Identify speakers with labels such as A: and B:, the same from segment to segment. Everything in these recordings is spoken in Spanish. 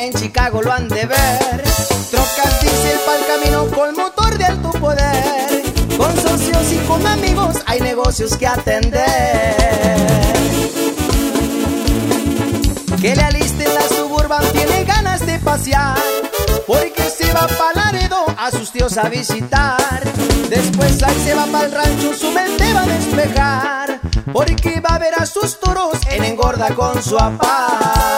A: en Chicago lo han de ver. Trocas diésel pa'l camino con motor de alto poder. Con socios y con amigos hay negocios que atender. Que le alisten la Suburban, tiene ganas de pasear, porque se va pa' Laredo a sus tíos a visitar. Después ahí se va pa'l rancho, su mente va a despejar, porque va a ver a sus toros en engorda con su papá.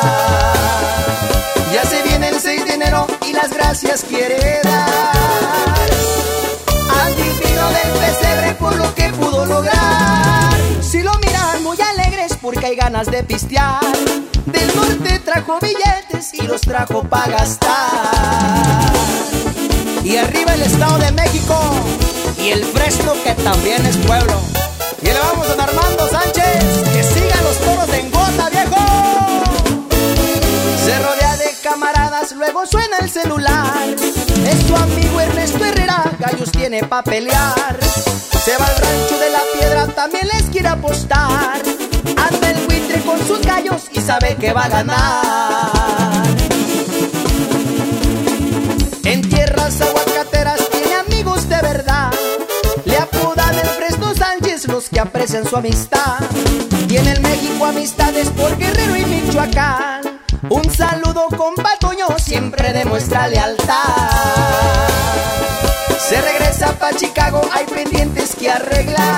A: Ya se viene el 6 de enero y las gracias quiere dar al divino del pesebre por lo que pudo lograr. Si lo miran muy alegres porque hay ganas de pistear. Del norte trajo billetes y los trajo pa' gastar. Y arriba el Estado de México y el Fresno, que también es pueblo. Y le vamos a don Armando Sánchez, que sigan los toros de engorda, viejo. Se rodea de camaradas, luego suena el celular. Es su amigo Ernesto Herrera, gallos tiene pa' pelear. Se va al rancho de la piedra, también les quiere apostar. Anda el buitre con sus gallos y sabe que va a ganar. En tierras aguacateras tiene amigos de verdad. Le apodan el Fresno Sánchez los que aprecian su amistad. Y en el México amistades por Guerrero y Michoacán. Un saludo compa Toño, siempre demuestra lealtad. Se regresa pa' Chicago, hay pendientes que arreglar.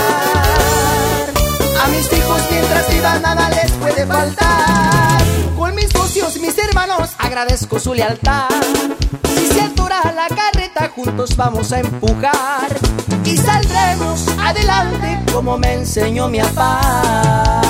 A: A mis hijos mientras vivan nada les puede faltar. Con mis socios, mis hermanos, agradezco su lealtad. Si se atora la carreta, juntos vamos a empujar y saldremos adelante como me enseñó mi papá.